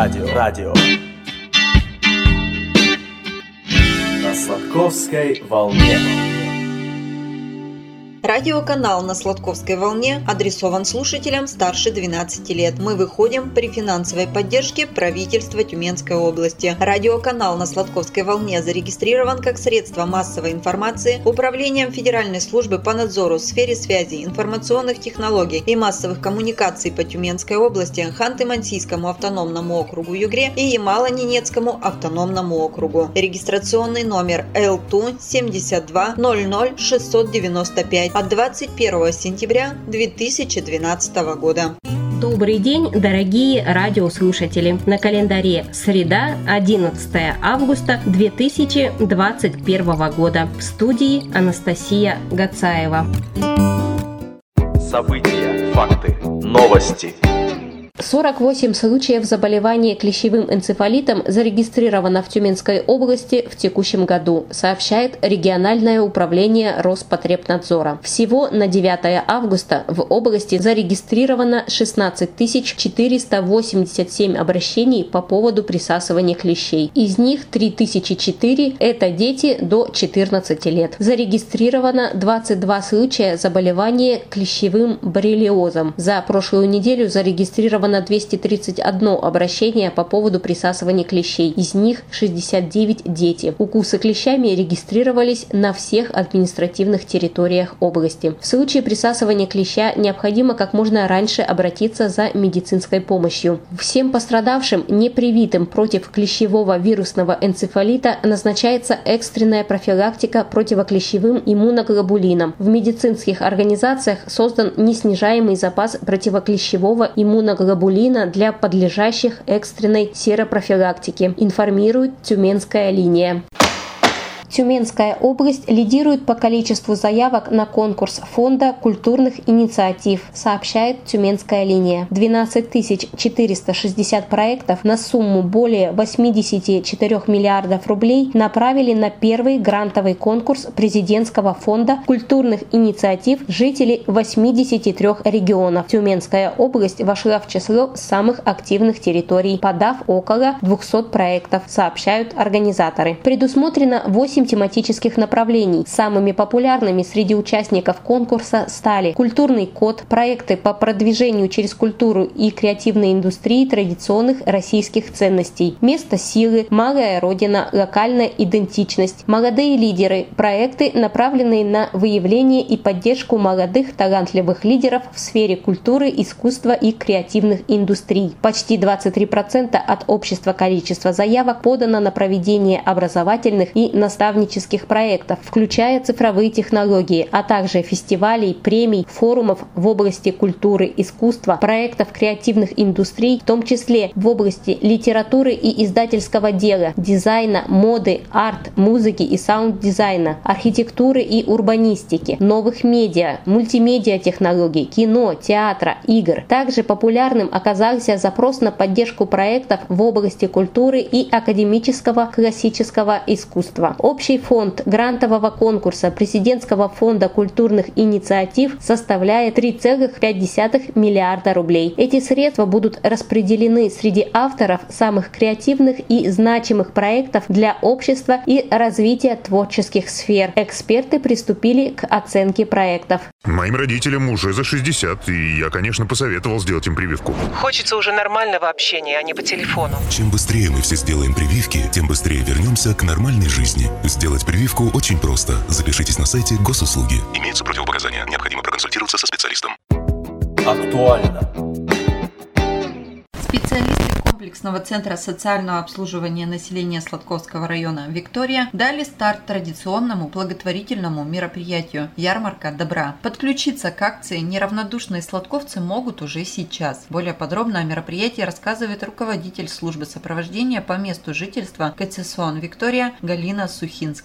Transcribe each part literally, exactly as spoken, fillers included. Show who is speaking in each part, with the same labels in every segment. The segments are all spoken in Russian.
Speaker 1: радио, радио. На Сладковской волне.
Speaker 2: Радиоканал на Сладковской волне адресован слушателям старше двенадцати лет. Мы выходим при финансовой поддержке правительства Тюменской области. Радиоканал на Сладковской волне зарегистрирован как средство массовой информации Управлением Федеральной службы по надзору в сфере связи, информационных технологий и массовых коммуникаций по Тюменской области, Ханты-Мансийскому автономному округу Югре и Ямало-Ненецкому автономному округу. Регистрационный номер эл ту семьдесят два ноль ноль шестьсот девяносто пять от двадцать первого сентября две тысячи двенадцатого года.
Speaker 3: Добрый день, дорогие радиослушатели! На календаре среда, одиннадцатое августа две тысячи двадцать первого года. В студии Анастасия Гацаева.
Speaker 1: События, факты, новости.
Speaker 3: сорок восемь случаев заболевания клещевым энцефалитом зарегистрировано в Тюменской области в текущем году, сообщает региональное управление Роспотребнадзора. Всего на девятое августа в области зарегистрировано шестнадцать тысяч четыреста восемьдесят семь обращений по поводу присасывания клещей. Из них три тысячи четыре – это дети до четырнадцати лет. Зарегистрировано двадцать два случая заболевания клещевым боррелиозом. За прошлую неделю зарегистрировано двести тридцать одно обращение по поводу присасывания клещей. Из них шестьдесят девять дети. Укусы клещами регистрировались на всех административных территориях области. В случае присасывания клеща необходимо как можно раньше обратиться за медицинской помощью. Всем пострадавшим, не привитым против клещевого вирусного энцефалита, назначается экстренная профилактика противоклещевым иммуноглобулином. В медицинских организациях создан неснижаемый запас противоклещевого иммуноглобулина для подлежащих экстренной серопрофилактике, информирует Тюменская линия. Тюменская область лидирует по количеству заявок на конкурс Фонда культурных инициатив, сообщает Тюменская линия. двенадцать тысяч четыреста шестьдесят проектов на сумму более восемьдесят четыре миллиардов рублей направили на первый грантовый конкурс президентского фонда культурных инициатив жителей восьмидесяти трёх регионов. Тюменская область вошла в число самых активных территорий, подав около двухсот проектов, сообщают организаторы. Предусмотрено восемь тематических направлений. Самыми популярными среди участников конкурса стали культурный код, проекты по продвижению через культуру и креативной индустрии традиционных российских ценностей, место силы, малая родина, локальная идентичность, молодые лидеры, проекты, направленные на выявление и поддержку молодых талантливых лидеров в сфере культуры, искусства и креативных индустрий. Почти двадцать три процента от общего количества заявок подано на проведение образовательных и наставнических проектов, включая цифровые технологии, а также фестивалей, премий, форумов в области культуры, искусства, проектов креативных индустрий, в том числе в области литературы и издательского дела, дизайна, моды, арт, музыки и саунд-дизайна, архитектуры и урбанистики, новых медиа, мультимедиа-технологий, кино, театра, игр. Также популярным оказался запрос на поддержку проектов в области культуры и академического классического искусства. Общий фонд грантового конкурса президентского фонда культурных инициатив составляет три целых пять десятых миллиарда рублей. Эти средства будут распределены среди авторов самых креативных и значимых проектов для общества и развития творческих сфер. Эксперты приступили к оценке проектов.
Speaker 4: Моим родителям уже за шестьдесят, и я, конечно, посоветовал сделать им прививку.
Speaker 5: Хочется уже нормального общения, а не по телефону.
Speaker 6: Чем быстрее мы все сделаем прививки, тем быстрее вернемся к нормальной жизни. Сделать прививку очень просто. Запишитесь на сайте госуслуги. Имеются противопоказания. Необходимо проконсультироваться со специалистом.
Speaker 1: Актуально.
Speaker 2: Специалисты комплексного центра социального обслуживания населения Сладковского района «Виктория» дали старт традиционному благотворительному мероприятию «Ярмарка добра». Подключиться к акции неравнодушные сладковцы могут уже сейчас. Более подробно о мероприятии рассказывает руководитель службы сопровождения по месту жительства КЦСОН «Виктория» Галина Сухинская.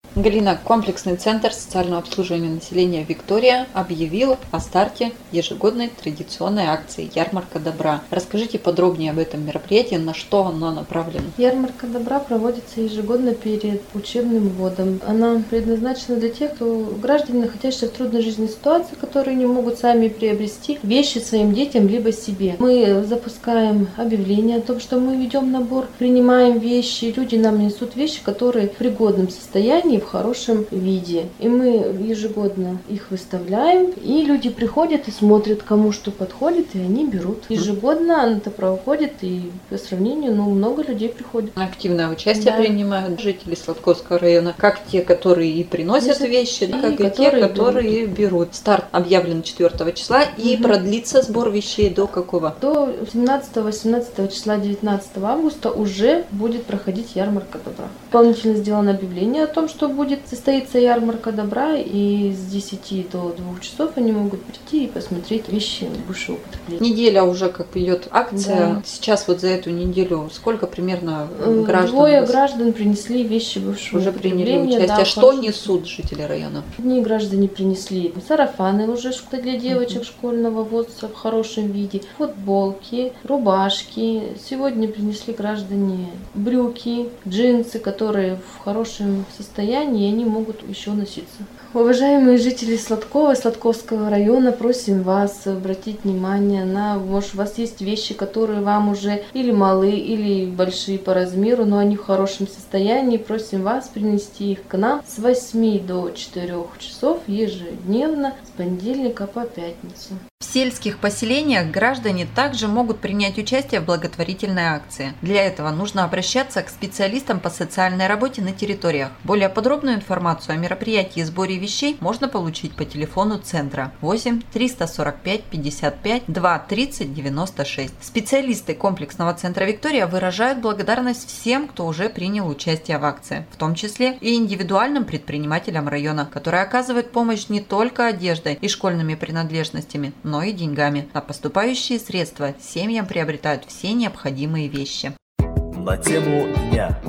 Speaker 2: Галина, комплексный центр социального обслуживания населения «Виктория» объявил о старте ежегодной традиционной акции «Ярмарка добра». Расскажите подробнее об этом мероприятии, на что оно направлено.
Speaker 7: Ярмарка добра проводится ежегодно перед учебным годом. Она предназначена для тех, кто граждане, находящиеся в трудной жизненной ситуации, которые не могут сами приобрести вещи своим детям либо себе. Мы запускаем объявление о том, что мы ведем набор, принимаем вещи, люди нам несут вещи, которые в пригодном состоянии, в хорошем виде. И мы ежегодно их выставляем, и люди приходят и смотрят, кому что подходит, и они берут. Ежегодно это проходит, и по сравнению, ну, много людей приходит.
Speaker 2: Активное участие
Speaker 7: да. принимают
Speaker 2: жители Сладковского района, как те, которые и приносят Значит, вещи, и как и которые те, которые берут. берут. Старт объявлен четвёртого числа, и угу. продлится сбор вещей до какого?
Speaker 7: До семнадцатого-восемнадцатого числа девятнадцатого августа уже будет проходить ярмарка добра. Дополнительно сделано объявление о том, что будет состоится ярмарка добра, и с десяти до двух часов они могут прийти и посмотреть вещи бывшего употребления.
Speaker 2: Неделя уже как идет акция. Да. Сейчас вот за эту неделю сколько примерно граждан?
Speaker 7: Двое граждан принесли вещи бывшего
Speaker 2: уже
Speaker 7: употребления.
Speaker 2: Приняли участие.
Speaker 7: Да,
Speaker 2: что несут жители района?
Speaker 7: Одни граждане принесли сарафаны уже что для девочек uh-huh. школьного возраста в хорошем виде, футболки, рубашки. Сегодня принесли граждане брюки, джинсы, которые в хорошем состоянии, и они могут еще носиться. Уважаемые жители Сладкова и Сладковского района, просим вас обратить внимание на, может, у вас есть вещи, которые вам уже или малы, или большие по размеру, но они в хорошем состоянии. Просим вас принести их к нам с восьми до четырёх часов ежедневно с понедельника по пятницу.
Speaker 2: В сельских поселениях граждане также могут принять участие в благотворительной акции. Для этого нужно обращаться к специалистам по социальной работе на территориях. Более подробную информацию о мероприятии и сборе вещей можно получить по телефону центра восемь триста сорок пять пятьдесят пять два тридцать девяносто шесть. Специалисты комплексного центра «Виктория» выражают благодарность всем, кто уже принял участие в акции, в том числе и индивидуальным предпринимателям района, которые оказывают помощь не только одеждой и школьными принадлежностями, но и деньгами. А поступающие средства семьям приобретают все необходимые вещи.
Speaker 1: На тему дня.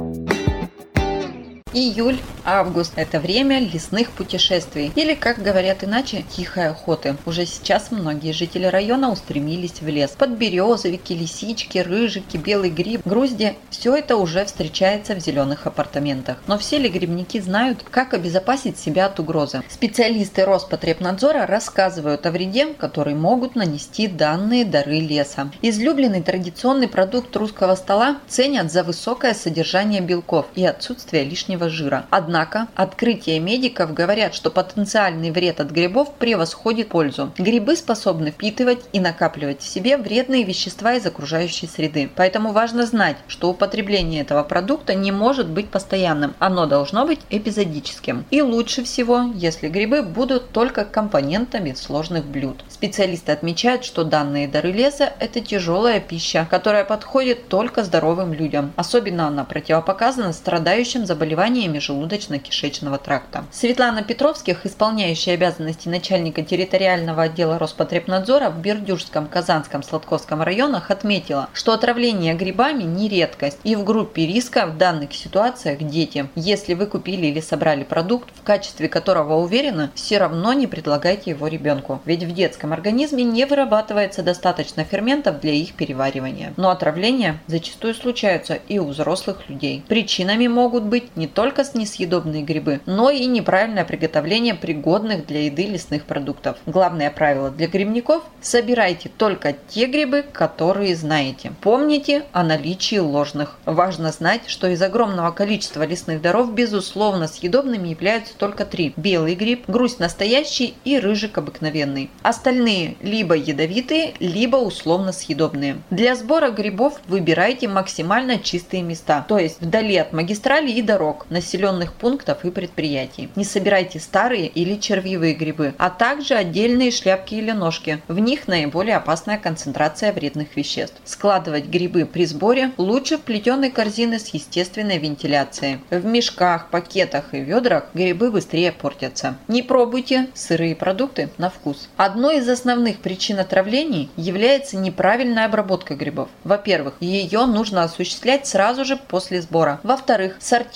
Speaker 2: Июль-август – это время лесных путешествий, или, как говорят иначе, тихой охоты. Уже сейчас многие жители района устремились в лес. Подберезовики, лисички, рыжики, белый гриб, грузди – все это уже встречается в зеленых апартаментах. Но все ли грибники знают, как обезопасить себя от угрозы? Специалисты Роспотребнадзора рассказывают о вреде, который могут нанести данные дары леса. Излюбленный традиционный продукт русского стола ценят за высокое содержание белков и отсутствие лишнего жира. Однако открытия медиков говорят, что потенциальный вред от грибов превосходит пользу. Грибы способны впитывать и накапливать в себе вредные вещества из окружающей среды. Поэтому важно знать, что употребление этого продукта не может быть постоянным. Оно должно быть эпизодическим. И лучше всего, если грибы будут только компонентами сложных блюд. Специалисты отмечают, что данные дары леса – это тяжелая пища, которая подходит только здоровым людям. Особенно она противопоказана страдающим заболеваниям желудочно-кишечного тракта. Светлана Петровских, исполняющая обязанности начальника территориального отдела Роспотребнадзора в Бердюжском, Казанском, Сладковском районах, отметила, что отравление грибами не редкость, и в группе риска в данных ситуациях дети. Если вы купили или собрали продукт, в качестве которого уверены, все равно не предлагайте его ребенку, ведь в детском организме не вырабатывается достаточно ферментов для их переваривания. Но отравления зачастую случаются и у взрослых людей. Причинами могут быть не только только несъедобные грибы, но и неправильное приготовление пригодных для еды лесных продуктов. Главное правило для грибников – собирайте только те грибы, которые знаете. Помните о наличии ложных. Важно знать, что из огромного количества лесных даров безусловно съедобными являются только три – белый гриб, грусть настоящий и рыжик обыкновенный. Остальные либо ядовитые, либо условно съедобные. Для сбора грибов выбирайте максимально чистые места, то есть вдали от магистралей и дорог, населенных пунктов и предприятий. Не собирайте старые или червивые грибы, а также отдельные шляпки или ножки. В них наиболее опасная концентрация вредных веществ. Складывать грибы при сборе лучше в плетеной корзины с естественной вентиляцией. В мешках, пакетах и ведрах грибы быстрее портятся. Не пробуйте сырые продукты на вкус. Одной из основных причин отравлений является неправильная обработка грибов. Во-первых, ее нужно осуществлять сразу же после сбора. Во-вторых, сортировка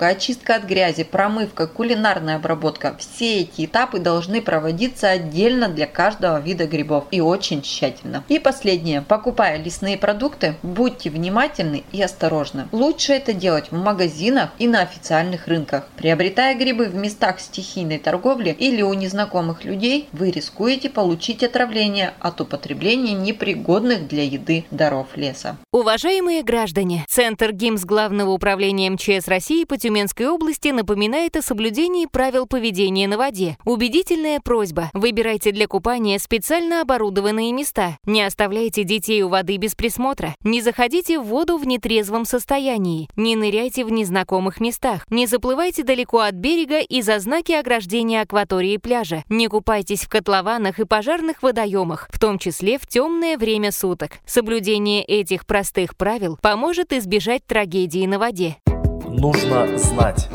Speaker 2: упаковка, очистка от грязи, промывка, кулинарная обработка – все эти этапы должны проводиться отдельно для каждого вида грибов и очень тщательно. И последнее. Покупая лесные продукты, будьте внимательны и осторожны. Лучше это делать в магазинах и на официальных рынках. Приобретая грибы в местах стихийной торговли или у незнакомых людей, вы рискуете получить отравление от употребления непригодных для еды даров леса.
Speaker 8: Уважаемые граждане, Центр ГИМС Главного управления МЧС России по Тюменской области напоминает о соблюдении правил поведения на воде. Убедительная просьба: выбирайте для купания специально оборудованные места. Не оставляйте детей у воды без присмотра. Не заходите в воду в нетрезвом состоянии. Не ныряйте в незнакомых местах. Не заплывайте далеко от берега из-за знаки ограждения акватории пляжа. Не купайтесь в котлованах и пожарных водоемах, в том числе в темное время суток. Соблюдение этих простых правил поможет избежать трагедии на воде.
Speaker 1: Нужно знать.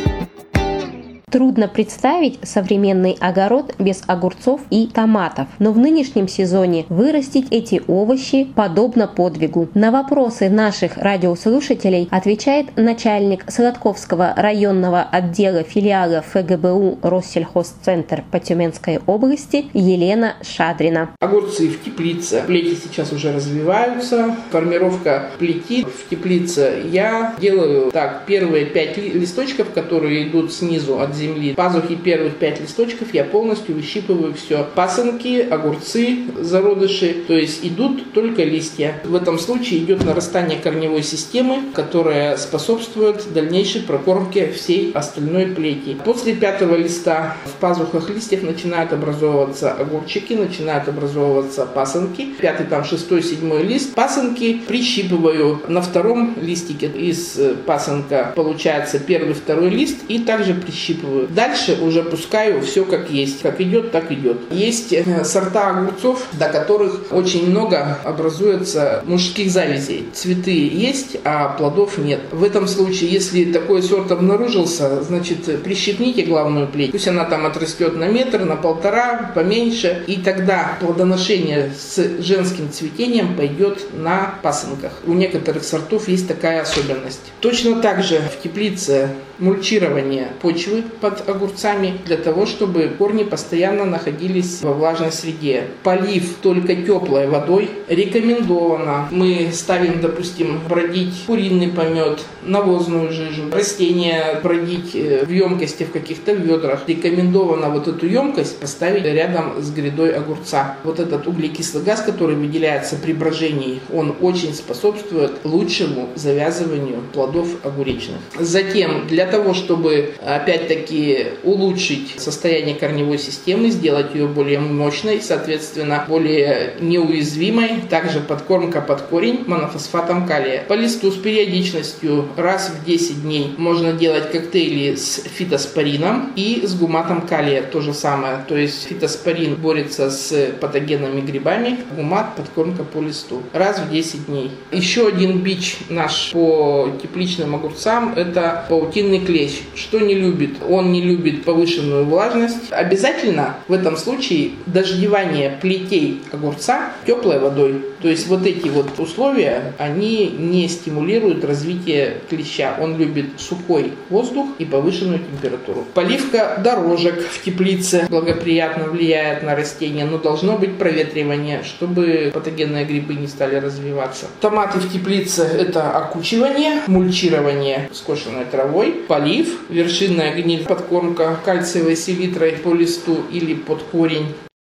Speaker 3: Трудно представить современный огород без огурцов и томатов, но в нынешнем сезоне вырастить эти овощи подобно подвигу. На вопросы наших радиослушателей отвечает начальник Сладковского районного отдела филиала ФГБУ Россельхозцентр по Тюменской области Елена Шадрина.
Speaker 9: Огурцы в теплице. Плети сейчас уже развиваются. Формировка плети в теплице. Я делаю так: первые пять листочков, которые идут снизу от земли, пазухи первых пять листочков я полностью выщипываю все. Пасынки, огурцы, зародыши, то есть идут только листья. В этом случае идет нарастание корневой системы, которая способствует дальнейшей прокормке всей остальной плети. После пятого листа в пазухах листьев начинают образовываться огурчики, начинают образовываться пасынки. Пятый, там шестой, седьмой лист. Пасынки прищипываю. На втором листике из пасынка получается первый, второй лист, и также прищипываю. Дальше уже пускаю все как есть. Как идет, так идет. Есть сорта огурцов, до которых очень много образуется мужских завязей. Цветы есть, а плодов нет. В этом случае, если такой сорт обнаружился, значит, прищипните главную плеть. Пусть она там отрастет на метр, на полтора, поменьше. И тогда плодоношение с женским цветением пойдет на пасынках. У некоторых сортов есть такая особенность. Точно так же в теплице мульчирование почвы под огурцами для того, чтобы корни постоянно находились во влажной среде. Полив только теплой водой рекомендовано. Мы ставим, допустим, бродить куриный помет, навозную жижу, растения бродить в емкости в каких-то ведрах. Рекомендовано вот эту емкость поставить рядом с грядой огурца. Вот этот углекислый газ, который выделяется при брожении, он очень способствует лучшему завязыванию плодов огуречных. Затем, для того, чтобы опять-таки улучшить состояние корневой системы, сделать ее более мощной, соответственно, более неуязвимой, также подкормка под корень монофосфатом калия. По листу с периодичностью раз в десять дней можно делать коктейли с фитоспорином и с гуматом калия. То же самое. То есть фитоспорин борется с патогенными грибами, гумат подкормка по листу. Раз в десять дней. Еще один бич наш по тепличным огурцам — это паутинный клещ. Что не любит? Он не любит повышенную влажность. Обязательно в этом случае дождевание плетей огурца теплой водой. То есть вот эти вот условия, они не стимулируют развитие клеща. Он любит сухой воздух и повышенную температуру. Поливка дорожек в теплице благоприятно влияет на растения, но должно быть проветривание, чтобы патогенные грибы не стали развиваться. Томаты в теплице — это окучивание, мульчирование скошенной травой, полив, вершинная гниль, подкормка кальциевой селитрой по листу или под корень.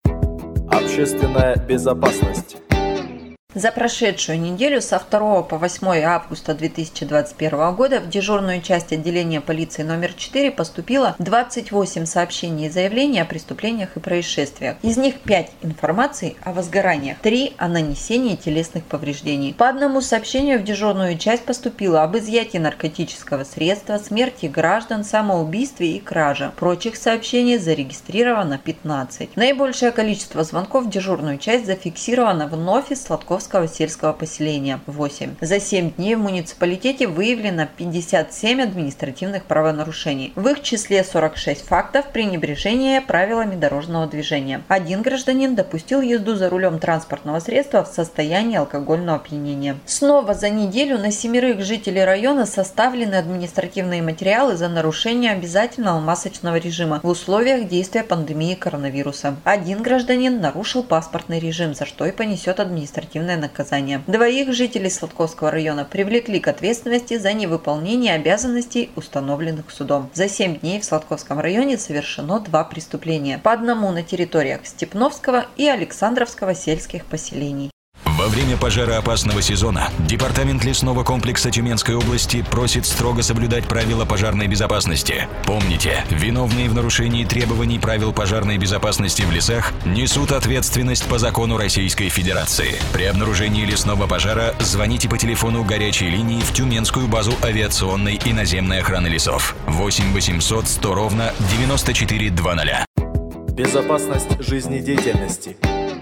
Speaker 1: Общественная безопасность.
Speaker 2: За прошедшую неделю со второго по восьмое августа две тысячи двадцать первого года в дежурную часть отделения полиции номер четыре поступило двадцать восемь сообщений и заявлений о преступлениях и происшествиях. Из них пять информации о возгораниях, три о нанесении телесных повреждений. По одному сообщению в дежурную часть поступило об изъятии наркотического средства, смерти граждан, самоубийстве и краже. Прочих сообщений зарегистрировано пятнадцать. Наибольшее количество звонков в дежурную часть зафиксировано вновь из Сладковского Салтыковского сельского поселения – восемь. За семь дней в муниципалитете выявлено пятьдесят семь административных правонарушений. В их числе сорок шесть фактов пренебрежения правилами дорожного движения. Один гражданин допустил езду за рулем транспортного средства в состоянии алкогольного опьянения. Снова за неделю на семерых жителей района составлены административные материалы за нарушение обязательного масочного режима в условиях действия пандемии коронавируса. Один гражданин нарушил паспортный режим, за что и понесет административное наказание. Двоих жителей Сладковского района привлекли к ответственности за невыполнение обязанностей, установленных судом. За семь дней в Сладковском районе совершено два преступления, по одному на территориях Степновского и Александровского сельских поселений.
Speaker 10: Во время пожароопасного сезона Департамент лесного комплекса Тюменской области просит строго соблюдать правила пожарной безопасности. Помните, виновные в нарушении требований правил пожарной безопасности в лесах несут ответственность по закону Российской Федерации. При обнаружении лесного пожара звоните по телефону горячей линии в Тюменскую базу авиационной и наземной охраны лесов восемь восемьсот сто ровно девяносто четыре двадцать.
Speaker 1: Безопасность жизнедеятельности.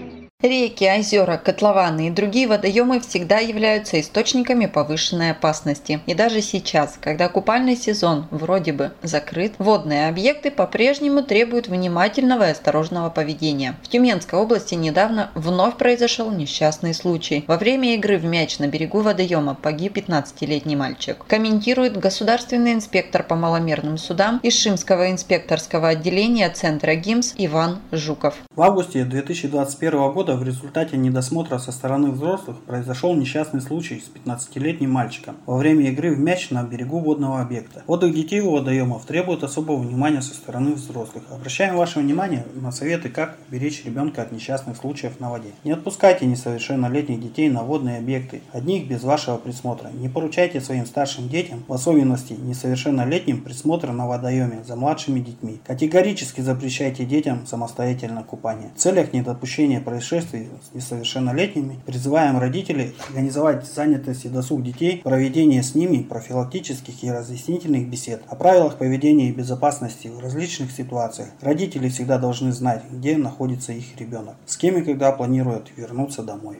Speaker 2: Реки, озера, котлованы и другие водоемы всегда являются источниками повышенной опасности. И даже сейчас, когда купальный сезон вроде бы закрыт, водные объекты по-прежнему требуют внимательного и осторожного поведения. В Тюменской области недавно вновь произошел несчастный случай. Во время игры в мяч на берегу водоема погиб пятнадцатилетний мальчик. Комментирует государственный инспектор по маломерным судам Ишимского инспекторского отделения Центра ГИМС Иван Жуков.
Speaker 11: В августе две тысячи двадцать первого года в результате недосмотра со стороны взрослых произошел несчастный случай с пятнадцатилетним мальчиком во время игры в мяч на берегу водного объекта. Отдых детей у водоемов требует особого внимания со стороны взрослых. Обращаем ваше внимание на советы, как беречь ребенка от несчастных случаев на воде. Не отпускайте несовершеннолетних детей на водные объекты, одних без вашего присмотра. Не поручайте своим старшим детям, в особенности несовершеннолетним, присмотр на водоеме за младшими детьми. Категорически запрещайте детям самостоятельное купание. В целях недопущения происшествий с несовершеннолетними призываем родителей организовать занятость и досуг детей, проведение с ними профилактических и разъяснительных бесед о правилах поведения и безопасности в различных ситуациях. Родители всегда должны знать, где находится их ребенок, с кем и когда планируют вернуться домой.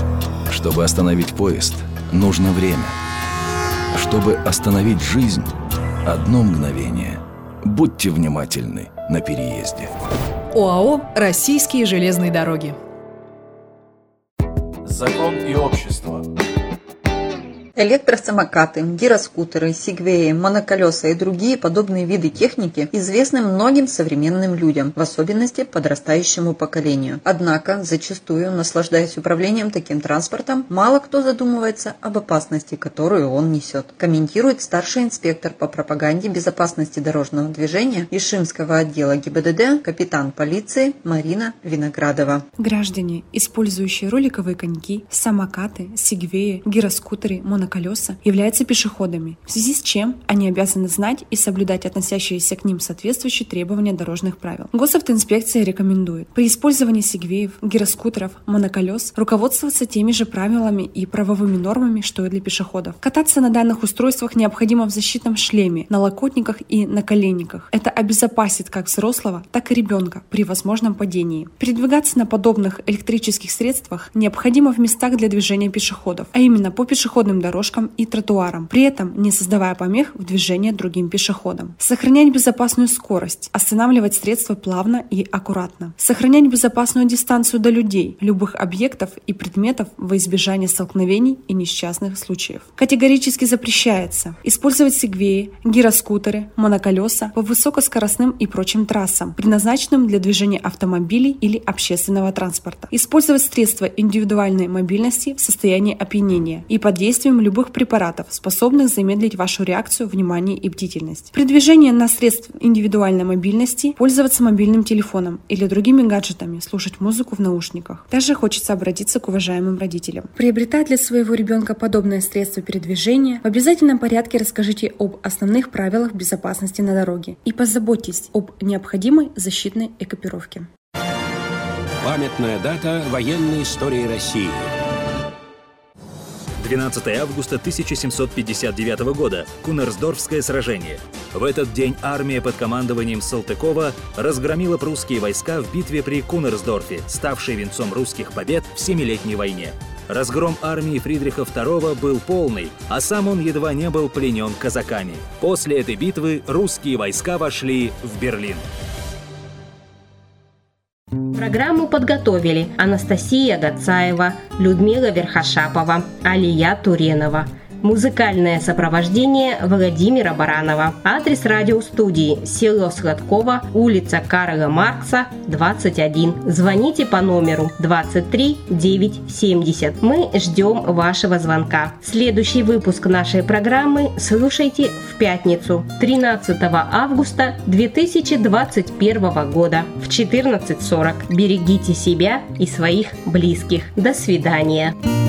Speaker 12: Чтобы остановить поезд, нужно время. Чтобы остановить жизнь, одно мгновение. Будьте внимательны на переезде.
Speaker 13: ОАО «Российские железные дороги».
Speaker 1: Закон и общество.
Speaker 2: Электросамокаты, гироскутеры, сегвеи, моноколеса и другие подобные виды техники известны многим современным людям, в особенности подрастающему поколению. Однако, зачастую, наслаждаясь управлением таким транспортом, мало кто задумывается об опасности, которую он несет. Комментирует старший инспектор по пропаганде безопасности дорожного движения Ишимского отдела ГИБДД, капитан полиции Марина Виноградова.
Speaker 14: Граждане, использующие роликовые коньки, самокаты, сегвеи, гироскутеры, моноколеса, колеса являются пешеходами, в связи с чем они обязаны знать и соблюдать относящиеся к ним соответствующие требования дорожных правил. Госавтоинспекция рекомендует при использовании сегвеев, гироскутеров, моноколес руководствоваться теми же правилами и правовыми нормами, что и для пешеходов. Кататься на данных устройствах необходимо в защитном шлеме, налокотниках и наколенниках. Это обезопасит как взрослого, так и ребенка при возможном падении. Передвигаться на подобных электрических средствах необходимо в местах для движения пешеходов, а именно по пешеходным дорожкам и тротуарам, при этом не создавая помех в движении другим пешеходам. Сохранять безопасную скорость, останавливать средства плавно и аккуратно. Сохранять безопасную дистанцию до людей, любых объектов и предметов во избежание столкновений и несчастных случаев. Категорически запрещается использовать сегвеи, гироскутеры, моноколеса по высокоскоростным и прочим трассам, предназначенным для движения автомобилей или общественного транспорта. Использовать средства индивидуальной мобильности в состоянии опьянения и под действием любых препаратов, способных замедлить вашу реакцию, внимание и бдительность. При движении на средств индивидуальной мобильности пользоваться мобильным телефоном или другими гаджетами, слушать музыку в наушниках. Также хочется обратиться к уважаемым родителям. Приобретая для своего ребенка подобное средство передвижения, в обязательном порядке расскажите об основных правилах безопасности на дороге и позаботьтесь об необходимой защитной экипировке.
Speaker 15: Памятная дата военной истории России.
Speaker 16: двенадцатого августа тысяча семьсот пятьдесят девятого года. Кунерсдорфское сражение. В этот день армия под командованием Салтыкова разгромила прусские войска в битве при Кунерсдорфе, ставшей венцом русских побед в Семилетней войне. Разгром армии Фридриха второго был полный, а сам он едва не был пленен казаками. После этой битвы русские войска вошли в Берлин.
Speaker 3: Программу подготовили Анастасия Гацаева, Людмила Верхошапова, Алия Туренова. Музыкальное сопровождение Владимира Баранова. Адрес радиостудии: село Сладково, улица Карла Маркса, двадцать один. Звоните по номеру двадцать три девятьсот семьдесят. Мы ждем вашего звонка. Следующий выпуск нашей программы слушайте в пятницу, тринадцатого августа две тысячи двадцать первого года в четырнадцать сорок. Берегите себя и своих близких. До свидания.